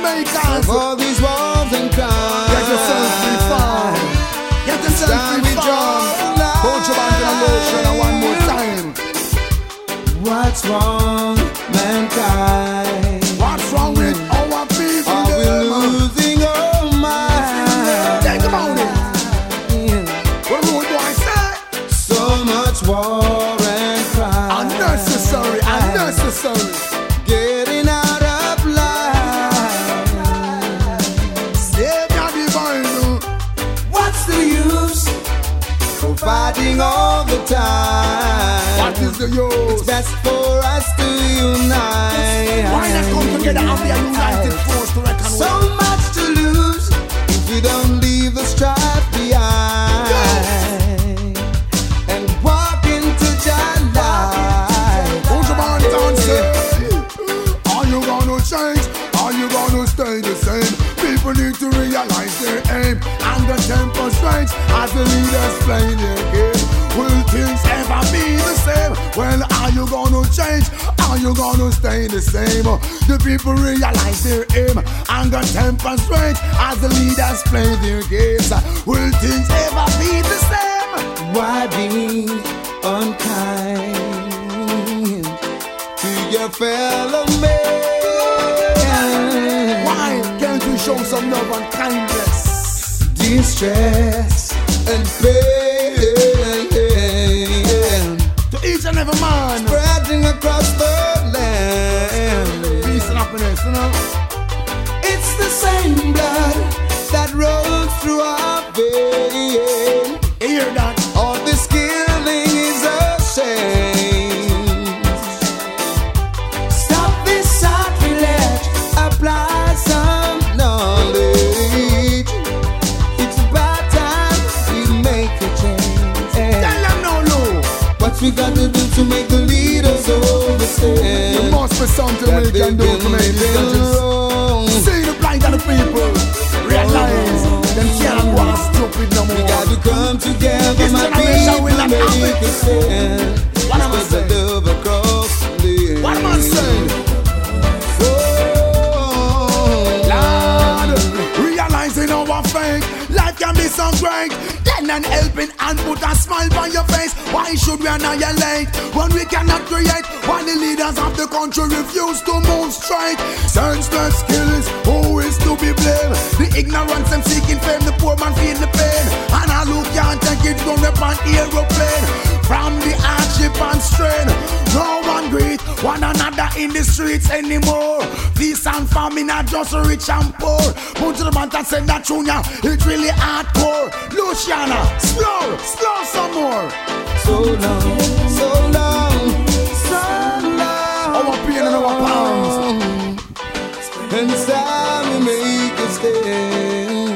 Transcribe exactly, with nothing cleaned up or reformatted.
Jamaicans. All these walls and crime. Get yourself refined. Get yourself refined. Hold your hand in a motion and one more time. What's wrong, mankind? What's wrong with our people? Are we losing our minds? Think about it. What do we do I say? So much war and crime. Unnecessary, unnecessary. Getting out of line. Save your divine. What's the use for fighting all the time? What is the use? It's best for us to unite. Why not come together and be a united force to reckon with? So much to lose if we don't leave the strife behind. Yes. And walk into your life. Hold your hand and say, are you gonna change? Are you gonna stay the same? People need to realize their aim and the temper strength as the leaders play their game. Will things ever be the same? Well, are you gonna change? Are you gonna stay the same? The people realize their aim and the temper strength as the leaders play their games. Will things ever be the same? Why be unkind to your fellow man? Why can't we show some love and kindness? Distress and pain To each and every man. spreading across the land. Peace and happiness, you know. It's the same blood that rolls through our veins. You hear that? All this killing is a shame. Stop this sacrilege, apply some knowledge. It's about time we make a change. Tell them no, no. What we got to do to make the leaders understand? There must be something that we can do they've to make been this living country wrong. see the plight of the people. Realize them can't go on stupid no We more. got to come together, This my generation people, will not have make it. a stand. What am I Spread saying? the love across the land. What am I saying? Oh, Lord, realizing our faith, life can be so great. Lend an helping and put a smile on your face. Why should we annihilate when we cannot create? Why the leaders of the country refuse to move straight? Senseless skills, who is to be blamed? The ignorance and seeking fame, the poor man feel the pain. And all who can't take it from up an aeroplane. From the hardship and strain, no one greet one another in the streets anymore. Peace and famine are just rich and poor. Put to the man that said that junior, it's really hardcore. Luciana, slow, slow some more. so long, so long, so long. Our pain and our palms. And it's time we make a stand.